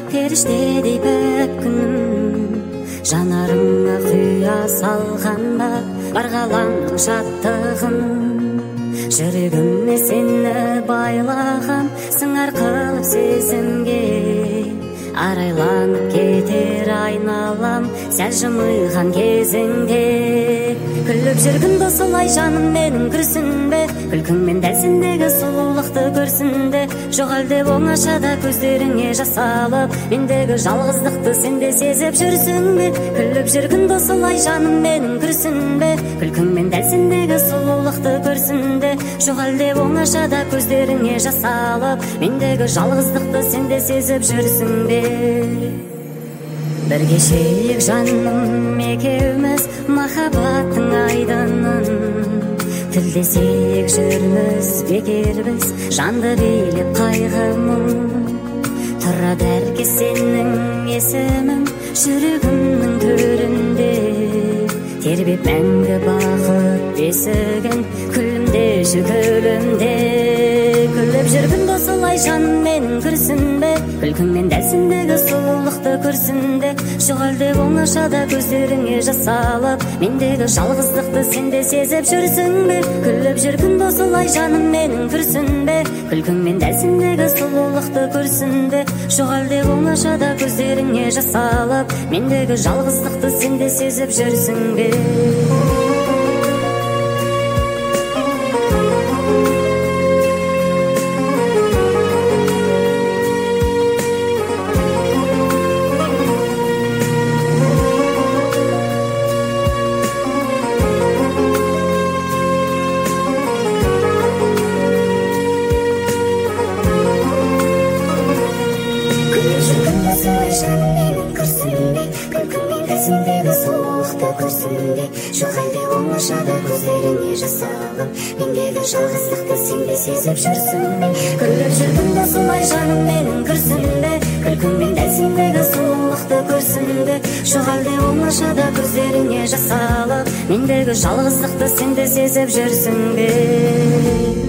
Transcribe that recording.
периштедей пәк күнүм, жанарыңа куя салганда баргалаңдың шаттыгын. Жүрөгүмө сени байлагам, сыңар кылып сезимге, арайланып кетер айналам сәл жымыйган кезиңде. Күлүп жүргүн досулай жаным менин күрсүнбө, күлкүңмен дәл сендеги сулуулукту көрсүндө. Жок элде оңашада көздөрүңө жас алып, мендеги жалгыздыкты сенде сезип жүрсүңбү? Күлүп жүргүн досулай жаным менин күрсүнбө, күлкүңмен дәл сендеги сулуулукту көрсүндө. Жок элде оңашада көздөрүңө жас алып, мендеги жалгыздыкты сенде сезип жүрсүңбү? Bir кечейик жаным экөөбүз махаббаттын айдынын, тилдесек жүрмүз бекербиз жанды бийлеп кайгымын. Турат эрке сенин эсимим жүрөгүмдүн төрүндө, тербеп мәңгі бақыт бесіген күлімде жүгөлімде. Күліп жүргін досылай жаным менің күрсінбе, күлкіңмен дәл сендегі сұлулықты көрсінде. Жоқ әлде оңашада көздеріңе жас алып, мендегі жалғыздықты сенде сезіп жүрсің бе? Күліп жүргін досылай жаным менің күрсінбе, күлкіңмен дәл сендегі сұлулықты көрсінде. Жоқ әлде оңашада көздеріңе жас алып, мендегі жалғыздықты сенде сезіп жүрсің бе? Жоқ әлде оңашада көздеріңе жас алып, мендегі жалғыздықты сенде сезіп жүрсің бе? Күліп жүргін досылай жаным менің күрсінбе, күлкіңмен дәл сендегі сұлулықты көрсінбе? Жоқ әлде оңашада көздеріңе жас алып, мендегі жалғыздықты сенде сезіп жүрсің бе?